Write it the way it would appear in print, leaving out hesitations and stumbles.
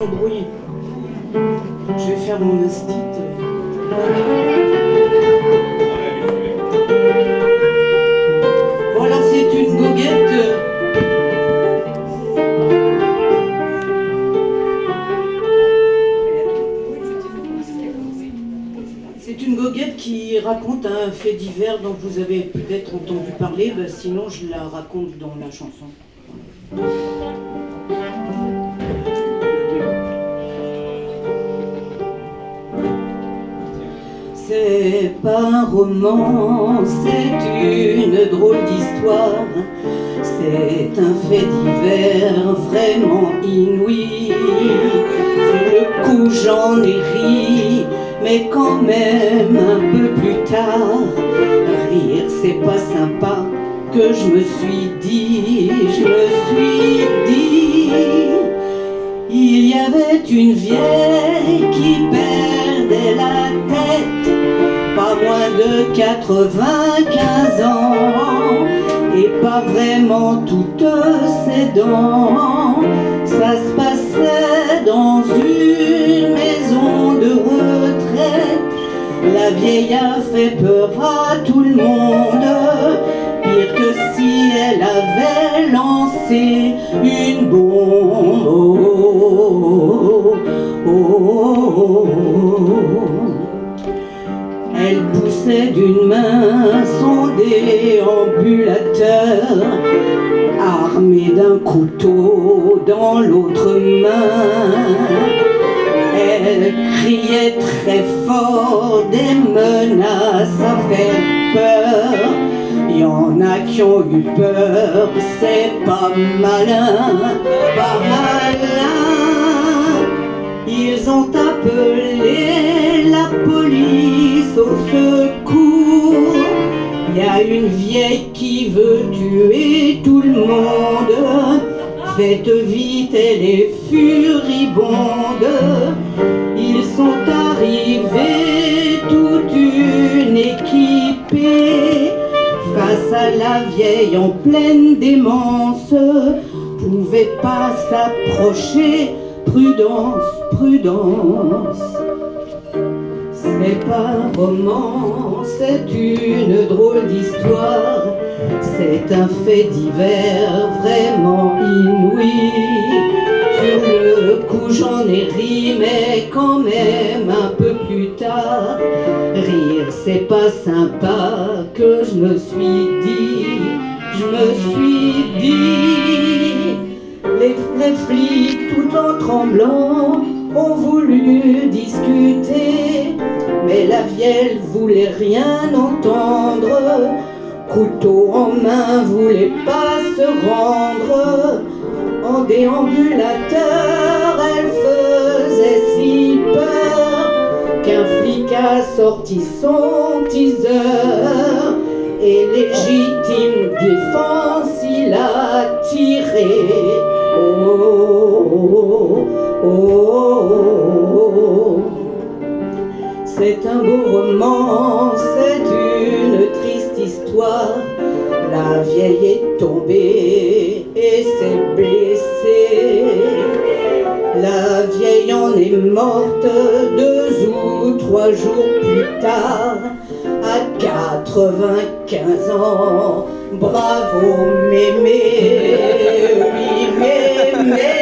Bruit. Je vais faire mon instit. Voilà, c'est une goguette. C'est une goguette qui raconte un fait divers dont vous avez peut-être entendu parler, sinon je la raconte dans la chanson. C'est pas un roman, c'est une drôle d'histoire. C'est un fait divers vraiment inouï. Sur le coup j'en ai ri, mais quand même un peu plus tard, rire c'est pas sympa, que je me suis dit, il y avait une vieille qui perdait la tête, pas moins de 95 ans, et pas vraiment toutes ses dents. Ça se passait dans une maison de retraite. La vieille a fait peur à tout le monde, pire que si elle avait lancé une bombe. Elle poussait d'une main son déambulateur, armée d'un couteau dans l'autre main. Elle criait très fort des menaces à faire peur. Y en a qui ont eu peur, c'est pas malin, pas malin. Ils ont appelé la police au secours. Y a une vieille qui veut tuer tout le monde. Faites vite, elle est furibonde. Ils sont arrivés toute une équipée. Face à la vieille en pleine démence, pouvait pas s'approcher. Prudence, prudence. C'est pas un roman, c'est une drôle d'histoire. C'est un fait divers vraiment inouï. Sur le coup j'en ai ri, mais quand même un peu plus tard, rire c'est pas sympa, que je me suis dit. Les flics tout en tremblant ont voulu discuter, mais la vieille voulait rien entendre. Couteau en main, voulait pas se rendre. En déambulateur, elle faisait si peur qu'un flic a sorti son teaser. Et légitime défense, il a tiré. Oh, oh, oh. C'est un beau roman, c'est une triste histoire. La vieille est tombée et s'est blessée. La vieille en est morte 2 ou 3 jours plus tard, à 95 ans. Bravo mémé, oui mémé.